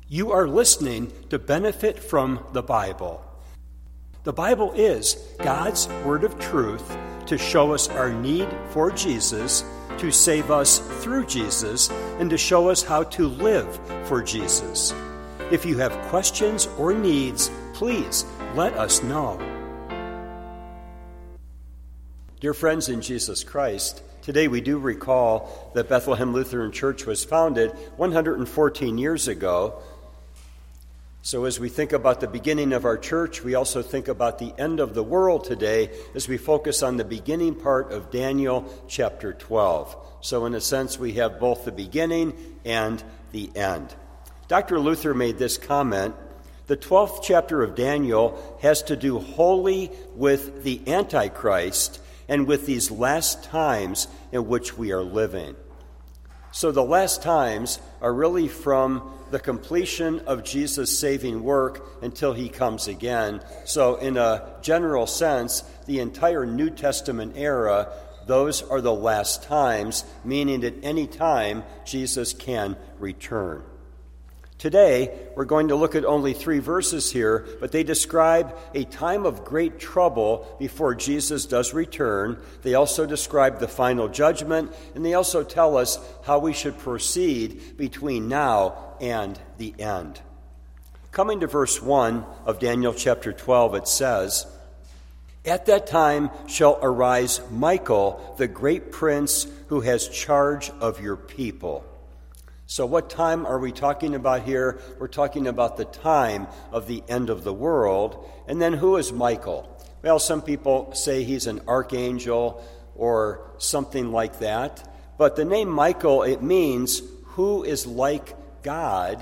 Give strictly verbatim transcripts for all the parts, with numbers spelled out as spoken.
You are listening to Benefit from the Bible. The Bible is God's word of truth to show us our need for Jesus, to save us through Jesus, and to show us how to live for Jesus. If you have questions or needs, please let us know. Dear friends in Jesus Christ, today we do recall that Bethlehem Lutheran Church was founded one hundred fourteen years ago. So as we think about the beginning of our church, we also think about the end of the world today as we focus on the beginning part of Daniel chapter twelve. So in a sense, we have both the beginning and the end. Doctor Luther made this comment: the twelfth chapter of Daniel has to do wholly with the Antichrist and with these last times in which we are living. So the last times are really from the completion of Jesus' saving work until he comes again. So in a general sense, the entire New Testament era, those are the last times, meaning at any time Jesus can return. Today, we're going to look at only three verses here, but they describe a time of great trouble before Jesus does return. They also describe the final judgment, and they also tell us how we should proceed between now and the end. Coming to verse one of Daniel chapter twelve, it says, "At that time shall arise Michael, the great prince, who has charge of your people." So what time are we talking about here? We're talking about the time of the end of the world. And then who is Michael? Well, some people say he's an archangel or something like that. But the name Michael, it means who is like God.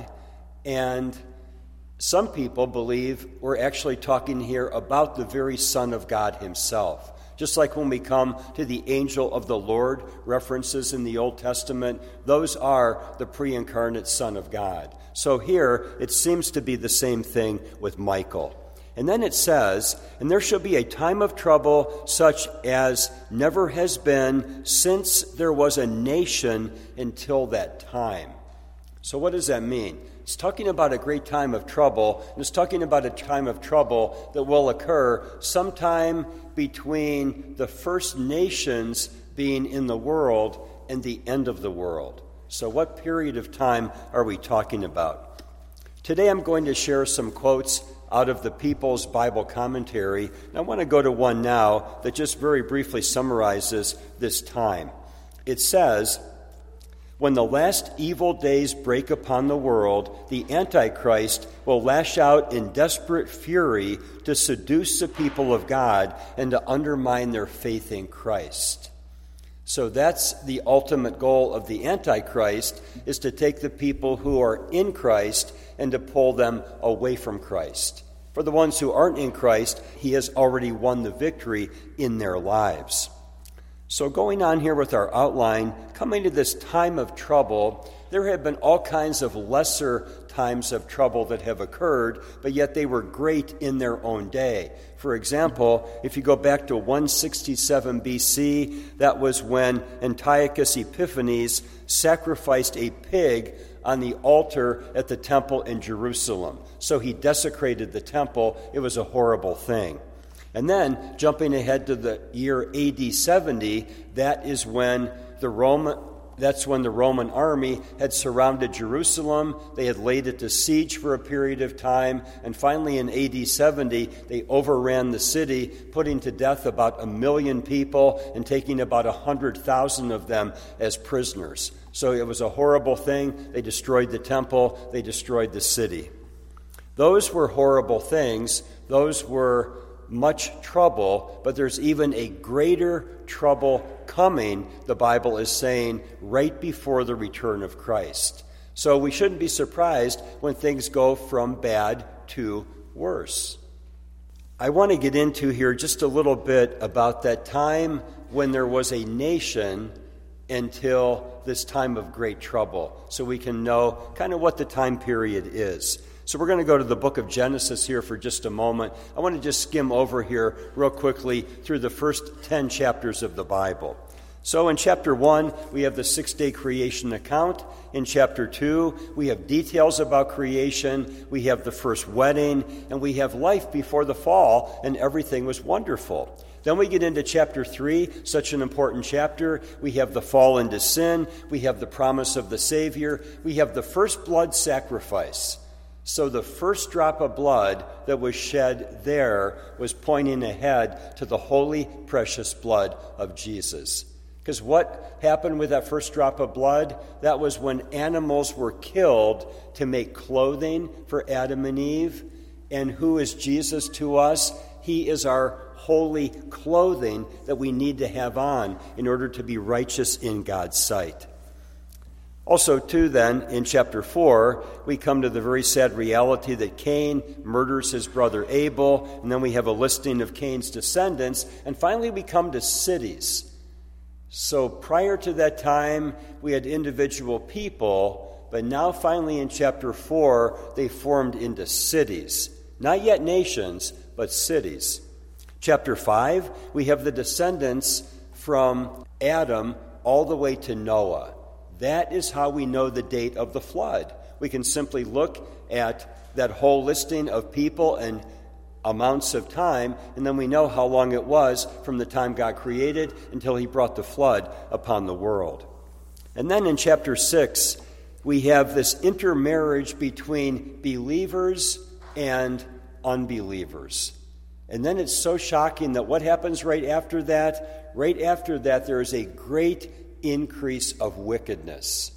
And some people believe we're actually talking here about the very Son of God himself. Just like when we come to the angel of the Lord, references in the Old Testament, those are the pre-incarnate Son of God. So here, it seems to be the same thing with Michael. And then it says, "And there shall be a time of trouble such as never has been since there was a nation until that time." So what does that mean? It's talking about a great time of trouble, and it's talking about a time of trouble that will occur sometime between the first nations being in the world and the end of the world. So what period of time are we talking about? Today I'm going to share some quotes out of the People's Bible Commentary. And I want to go to one now that just very briefly summarizes this time. It says, "When the last evil days break upon the world, the Antichrist will lash out in desperate fury to seduce the people of God and to undermine their faith in Christ." So that's the ultimate goal of the Antichrist, is to take the people who are in Christ and to pull them away from Christ. For the ones who aren't in Christ, he has already won the victory in their lives. So going on here with our outline, coming to this time of trouble, there have been all kinds of lesser times of trouble that have occurred, but yet they were great in their own day. For example, if you go back to one sixty-seven B C, that was when Antiochus Epiphanes sacrificed a pig on the altar at the temple in Jerusalem. So he desecrated the temple. It was a horrible thing. And then, jumping ahead to the year A D seventy, that is when the Roman, that's when the Roman army had surrounded Jerusalem. They had laid it to siege for a period of time, and finally in A D seventy, they overran the city, putting to death about a million people and taking about a hundred thousand of them as prisoners. So it was a horrible thing. They destroyed the temple. They destroyed the city. Those were horrible things. Those were much trouble, but there's even a greater trouble coming, the Bible is saying, right before the return of Christ. So we shouldn't be surprised when things go from bad to worse. I want to get into here just a little bit about that time when there was a nation until this time of great trouble, so we can know kind of what the time period is. So we're going to go to the book of Genesis here for just a moment. I want to just skim over here real quickly through the first ten chapters of the Bible. So in chapter one, we have the six-day creation account. In chapter two, we have details about creation. We have the first wedding, and we have life before the fall, and everything was wonderful. Then we get into chapter three, such an important chapter. We have the fall into sin. We have the promise of the Savior. We have the first blood sacrifice. So the first drop of blood that was shed there was pointing ahead to the holy, precious blood of Jesus. Because what happened with that first drop of blood? That was when animals were killed to make clothing for Adam and Eve. And who is Jesus to us? He is our holy clothing that we need to have on in order to be righteous in God's sight. Also, too, then, in chapter four, we come to the very sad reality that Cain murders his brother Abel, and then we have a listing of Cain's descendants, and finally we come to cities. So prior to that time, we had individual people, but now finally in chapter four, they formed into cities. Not yet nations, but cities. Chapter five, we have the descendants from Adam all the way to Noah. That is how we know the date of the flood. We can simply look at that whole listing of people and amounts of time, and then we know how long it was from the time God created until he brought the flood upon the world. And then in chapter six, we have this intermarriage between believers and unbelievers. And then it's so shocking that what happens right after that? Right after that, there is a great increase of wickedness.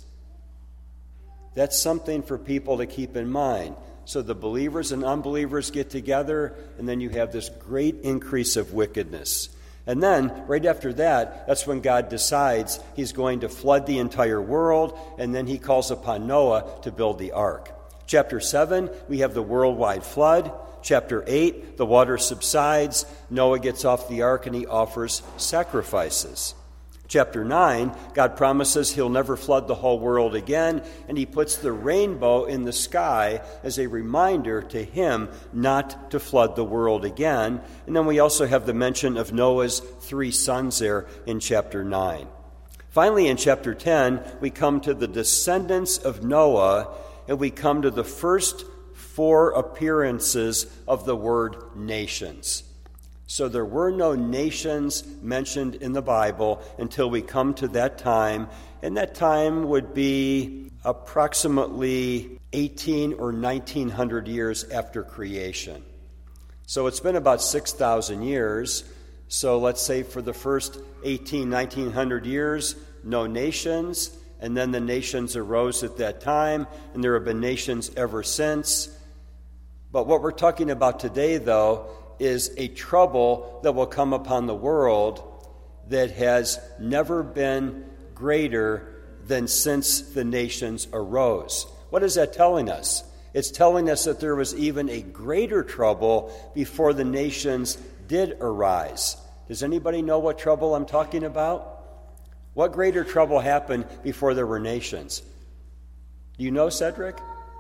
That's something for people to keep in mind. So the believers and unbelievers get together, and then you have this great increase of wickedness. And then, right after that, that's when God decides he's going to flood the entire world, and then he calls upon Noah to build the ark. Chapter seven, we have the worldwide flood. Chapter eight, the water subsides. Noah gets off the ark, and he offers sacrifices. Chapter nine, God promises he'll never flood the whole world again, and he puts the rainbow in the sky as a reminder to him not to flood the world again. And then we also have the mention of Noah's three sons there in chapter nine. Finally, in chapter ten, we come to the descendants of Noah, and we come to the first four appearances of the word nations. So there were no nations mentioned in the Bible until we come to that time, and that time would be approximately eighteen or nineteen hundred years after creation. So it's been about six thousand years. So let's say for the first eighteen, nineteen hundred years, no nations, and then the nations arose at that time, and there have been nations ever since. But what we're talking about today, though, is a trouble that will come upon the world that has never been greater than since the nations arose. What is that telling us? It's telling us that there was even a greater trouble before the nations did arise. Does anybody know what trouble I'm talking about? What greater trouble happened before there were nations? Do you know, Cedric?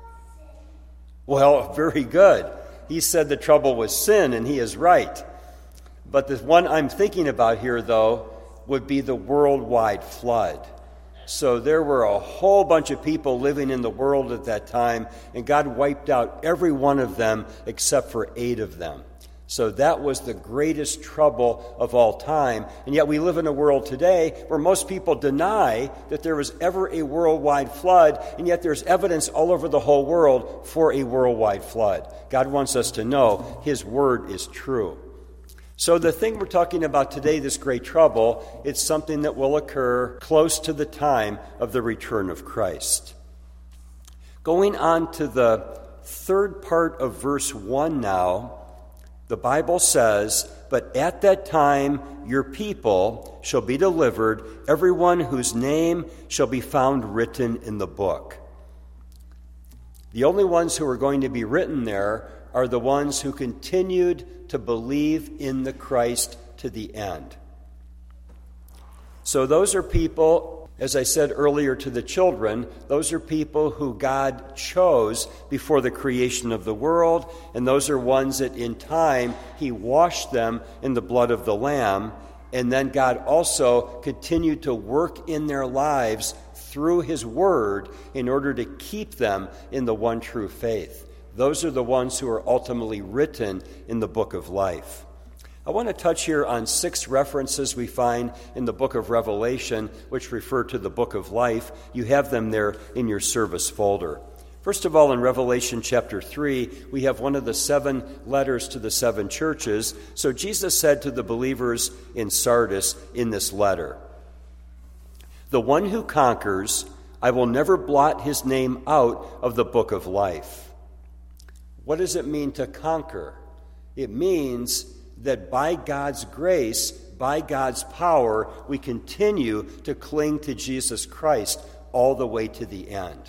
Well, very good. He said the trouble was sin, and he is right. But the one I'm thinking about here, though, would be the worldwide flood. So there were a whole bunch of people living in the world at that time, and God wiped out every one of them except for eight of them. So that was the greatest trouble of all time. And yet we live in a world today where most people deny that there was ever a worldwide flood, and yet there's evidence all over the whole world for a worldwide flood. God wants us to know his word is true. So the thing we're talking about today, this great trouble, it's something that will occur close to the time of the return of Christ. Going on to the third part of verse one now, the Bible says, "But at that time your people shall be delivered, everyone whose name shall be found written in the book." The only ones who are going to be written there are the ones who continued to believe in the Christ to the end. So those are people, as I said earlier to the children, those are people who God chose before the creation of the world, and those are ones that in time he washed them in the blood of the Lamb, And then God also continued to work in their lives through his word in order to keep them in the one true faith. Those are the ones who are ultimately written in the book of life. I want to touch here on six references we find in the book of Revelation, which refer to the book of life. You have them there in your service folder. First of all, in Revelation chapter three, we have one of the seven letters to the seven churches. So Jesus said to the believers in Sardis in this letter, "The one who conquers, I will never blot his name out of the book of life." What does it mean to conquer? It means that by God's grace, by God's power, we continue to cling to Jesus Christ all the way to the end.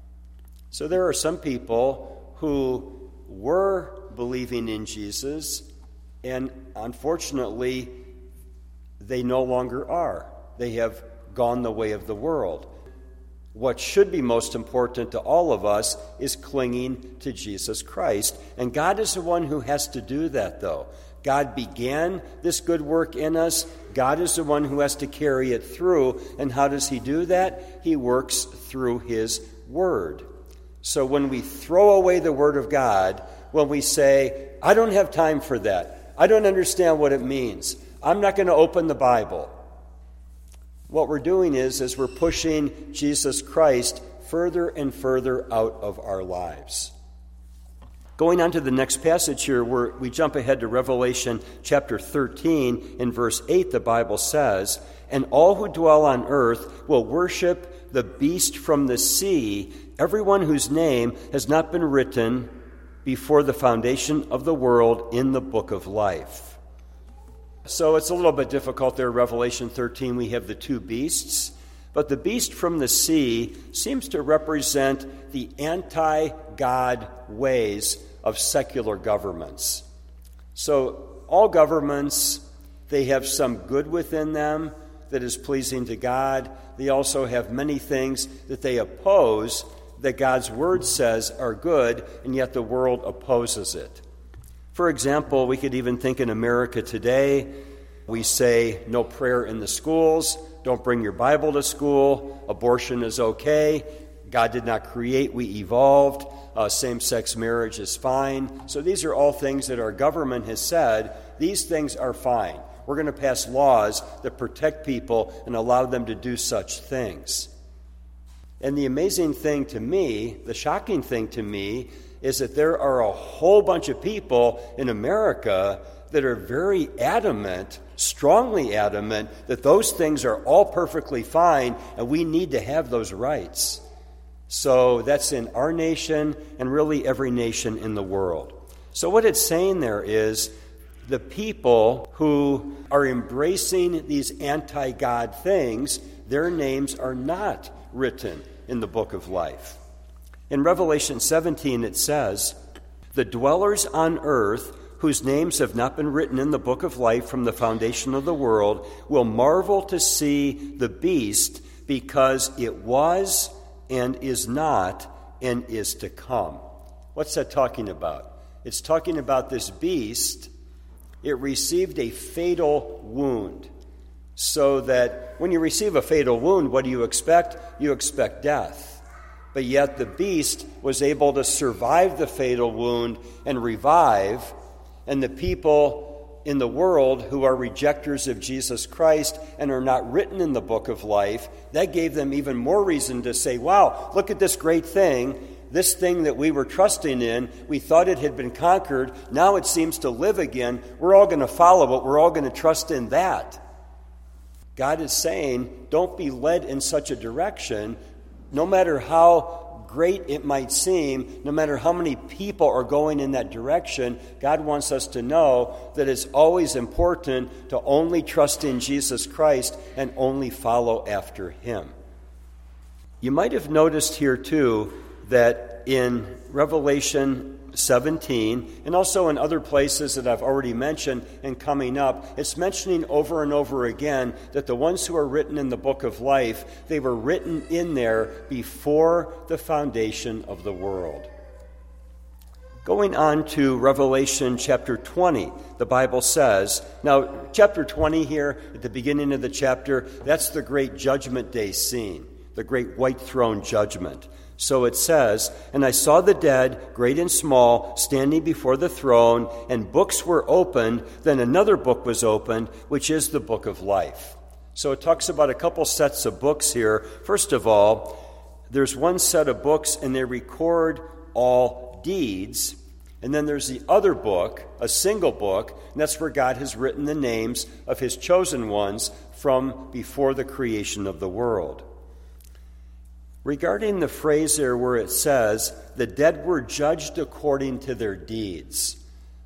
So there are some people who were believing in Jesus, and unfortunately, they no longer are. They have gone the way of the world. What should be most important to all of us is clinging to Jesus Christ. And God is the one who has to do that, though. God began this good work in us. God is the one who has to carry it through. And how does he do that? He works through his word. So when we throw away the word of God, when we say, I don't have time for that, I don't understand what it means, I'm not going to open the Bible, what we're doing is, is we're pushing Jesus Christ further and further out of our lives. Going on to the next passage here, where we jump ahead to Revelation chapter thirteen. In verse eight, the Bible says, "And all who dwell on earth will worship the beast from the sea, everyone whose name has not been written before the foundation of the world in the book of life." So it's a little bit difficult there. Revelation thirteen, we have the two beasts. But the beast from the sea seems to represent the anti-God ways of secular governments. So all governments, they have some good within them that is pleasing to God. They also have many things that they oppose that God's word says are good, and yet the world opposes it. For example, we could even think in America today, we say no prayer in the schools, don't bring your Bible to school, abortion is okay, God did not create, we evolved, uh, same-sex marriage is fine. So these are all things that our government has said, these things are fine. We're going to pass laws that protect people and allow them to do such things. And the amazing thing to me, the shocking thing to me, is that there are a whole bunch of people in America that are very adamant, strongly adamant, that those things are all perfectly fine and we need to have those rights. So that's in our nation and really every nation in the world. So what it's saying there is the people who are embracing these anti-God things, their names are not written in the book of life. In Revelation seventeen it says, "The dwellers on earth whose names have not been written in the book of life from the foundation of the world will marvel to see the beast, because it was and is not and is to come." What's that talking about? It's talking about this beast. It received a fatal wound. So that when you receive a fatal wound, what do you expect? You expect death. But yet the beast was able to survive the fatal wound and revive. And the people in the world who are rejectors of Jesus Christ and are not written in the book of life, that gave them even more reason to say, wow, look at this great thing. This thing that we were trusting in, we thought it had been conquered. Now it seems to live again. We're all going to follow it. We're all going to trust in that. God is saying, don't be led in such a direction, no matter how great it might seem, no matter how many people are going in that direction. God wants us to know that it's always important to only trust in Jesus Christ and only follow after him. You might have noticed here too that in Revelation seventeen, and also in other places that I've already mentioned and coming up, it's mentioning over and over again that the ones who are written in the book of life, they were written in there before the foundation of the world. Going on to Revelation chapter twenty, the Bible says, now chapter twenty here, at the beginning of the chapter, that's the great judgment day scene, the great white throne judgment. So it says, "And I saw the dead, great and small, standing before the throne, and books were opened. Then another book was opened, which is the book of life." So it talks about a couple sets of books here. First of all, there's one set of books, and they record all deeds. And then there's the other book, a single book, and that's where God has written the names of his chosen ones from before the creation of the world. Regarding the phrase there where it says, the dead were judged according to their deeds.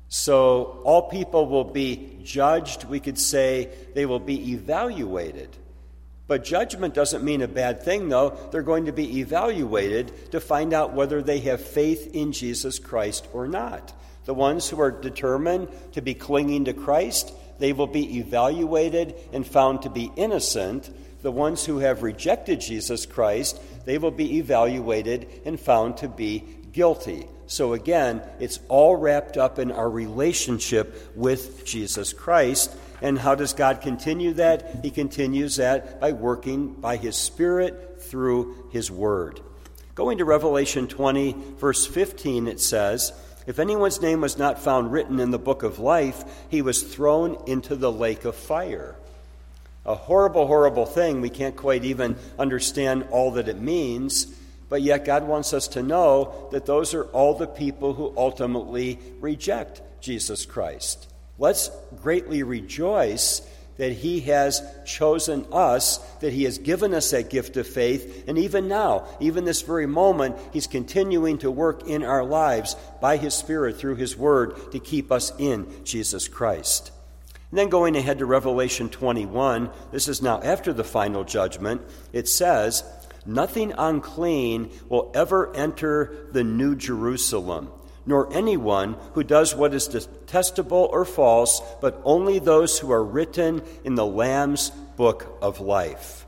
So all people will be judged, we could say they will be evaluated. But judgment doesn't mean a bad thing, though. They're going to be evaluated to find out whether they have faith in Jesus Christ or not. The ones who are determined to be clinging to Christ, they will be evaluated and found to be innocent. The ones who have rejected Jesus Christ, they will be evaluated and found to be guilty. So again, it's all wrapped up in our relationship with Jesus Christ. And how does God continue that? He continues that by working by his Spirit through his word. Going to Revelation twenty, verse fifteen, it says, "If anyone's name was not found written in the book of life, he was thrown into the lake of fire." A horrible, horrible thing. We can't quite even understand all that it means. But yet God wants us to know that those are all the people who ultimately reject Jesus Christ. Let's greatly rejoice that he has chosen us, that he has given us that gift of faith, and even now, even this very moment, he's continuing to work in our lives by his Spirit through his word to keep us in Jesus Christ. And then going ahead to Revelation twenty-one, this is now after the final judgment, it says, "Nothing unclean will ever enter the New Jerusalem, nor anyone who does what is detestable or false, but only those who are written in the Lamb's book of life."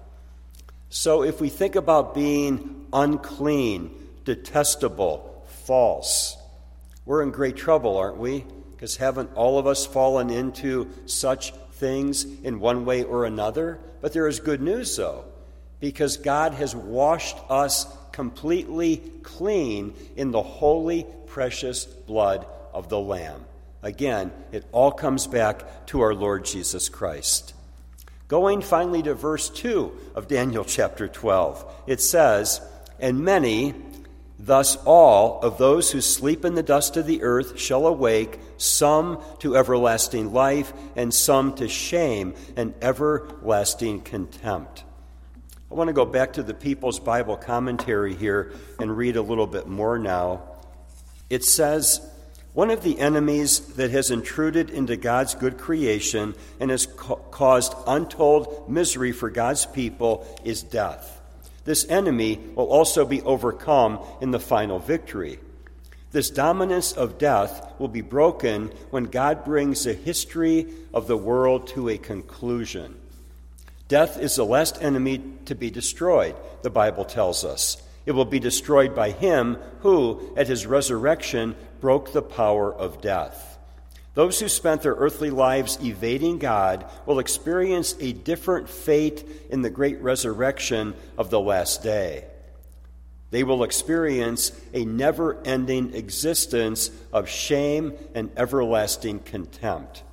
So if we think about being unclean, detestable, false, we're in great trouble, aren't we? Because haven't all of us fallen into such things in one way or another? But there is good news, though, because God has washed us completely clean in the holy, precious blood of the Lamb. Again, it all comes back to our Lord Jesus Christ. Going finally to verse two of Daniel chapter twelve, it says, "And many, thus all of those who sleep in the dust of the earth shall awake, some to everlasting life, and some to shame and everlasting contempt." I want to go back to the People's Bible Commentary here and read a little bit more now. It says, "One of the enemies that has intruded into God's good creation and has ca- caused untold misery for God's people is death. This enemy will also be overcome in the final victory. This dominance of death will be broken when God brings the history of the world to a conclusion. Death is the last enemy to be destroyed, the Bible tells us. It will be destroyed by him who, at his resurrection, broke the power of death. Those who spent their earthly lives evading God will experience a different fate in the great resurrection of the last day. They will experience a never-ending existence of shame and everlasting contempt."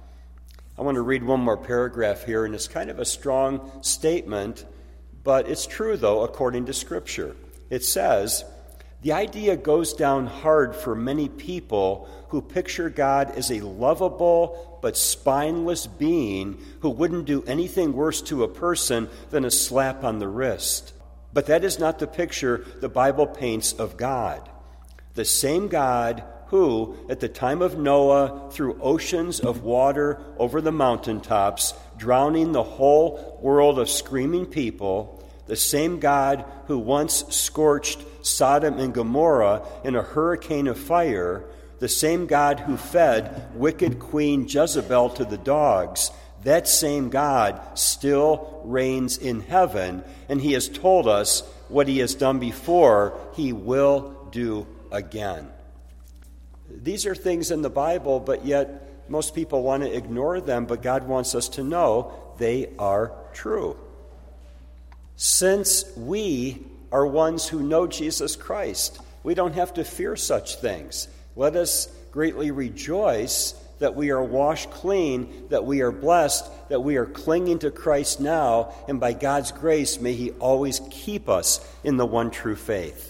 I want to read one more paragraph here, and it's kind of a strong statement, but it's true, though, according to Scripture. It says, "The idea goes down hard for many people who picture God as a lovable but spineless being who wouldn't do anything worse to a person than a slap on the wrist. But that is not the picture the Bible paints of God. The same God who, at the time of Noah, threw oceans of water over the mountaintops, drowning the whole world of screaming people, the same God who once scorched Sodom and Gomorrah in a hurricane of fire, the same God who fed wicked Queen Jezebel to the dogs, that same God still reigns in heaven, and he has told us what he has done before, he will do again." These are things in the Bible, but yet most people want to ignore them, but God wants us to know they are true. Since we are ones who know Jesus Christ, we don't have to fear such things. Let us greatly rejoice that we are washed clean, that we are blessed, that we are clinging to Christ now, and by God's grace, may He always keep us in the one true faith.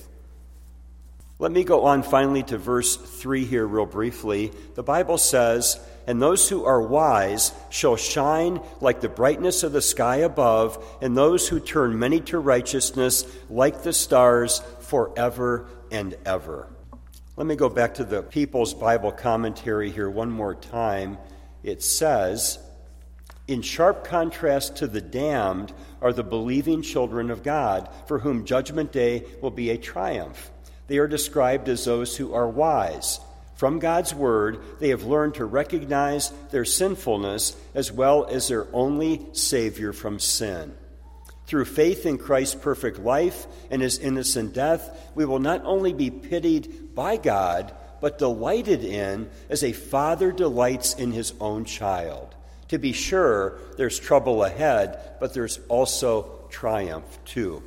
Let me go on finally to verse three here real briefly. The Bible says, "And those who are wise shall shine like the brightness of the sky above, and those who turn many to righteousness like the stars forever and ever." Let me go back to the People's Bible Commentary here one more time. It says, "In sharp contrast to the damned are the believing children of God, for whom Judgment Day will be a triumph. They are described as those who are wise. From God's Word, they have learned to recognize their sinfulness as well as their only Savior from sin. Through faith in Christ's perfect life and His innocent death, we will not only be pitied by God, but delighted in as a father delights in his own child. To be sure, there's trouble ahead, but there's also triumph too.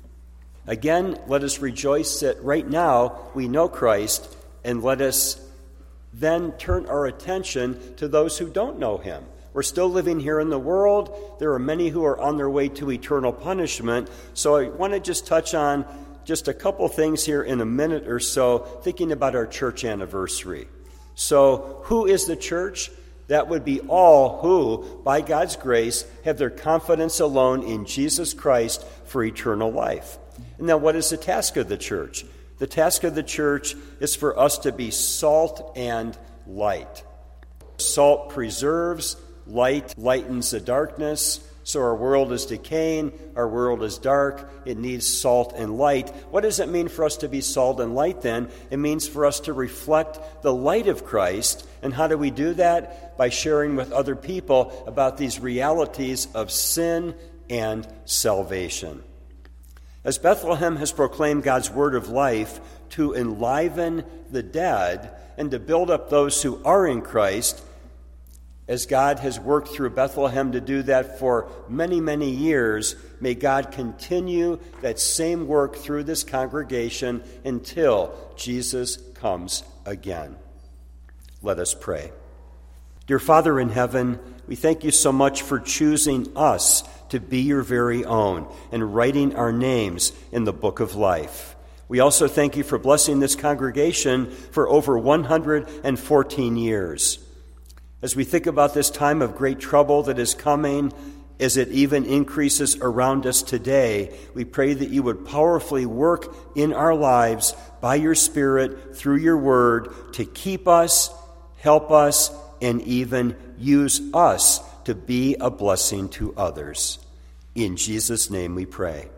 Again, let us rejoice that right now we know Christ, and let us then turn our attention to those who don't know Him. We're still living here in the world. There are many who are on their way to eternal punishment. So I want to just touch on just a couple things here in a minute or so, thinking about our church anniversary. So who is the church? That would be all who, by God's grace, have their confidence alone in Jesus Christ for eternal life. And now what is the task of the church? The task of the church is for us to be salt and light. Salt preserves, light lightens the darkness. So our world is decaying, our world is dark, it needs salt and light. What does it mean for us to be salt and light then? It means for us to reflect the light of Christ. And how do we do that? By sharing with other people about these realities of sin and salvation. As Bethlehem has proclaimed God's word of life to enliven the dead and to build up those who are in Christ, as God has worked through Bethlehem to do that for many, many years, may God continue that same work through this congregation until Jesus comes again. Let us pray. Dear Father in heaven, we thank you so much for choosing us to be your very own and writing our names in the book of life. We also thank you for blessing this congregation for over one hundred fourteen years. As we think about this time of great trouble that is coming, as it even increases around us today, we pray that you would powerfully work in our lives by your Spirit through your word to keep us, help us, and even use us to be a blessing to others. In Jesus' name we pray.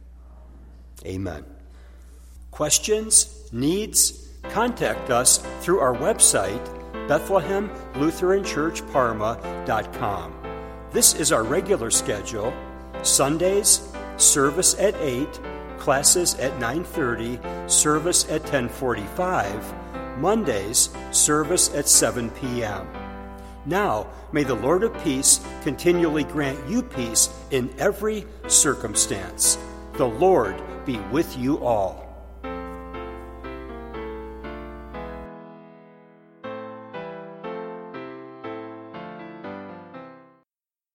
Amen. Questions, needs, contact us through our website, Bethlehem Lutheran Church Parma dot com. This is our regular schedule. Sundays, service at eight, classes at nine thirty, service at ten forty-five. Mondays, service at seven p.m. Now, may the Lord of peace continually grant you peace in every circumstance. The Lord be with you all.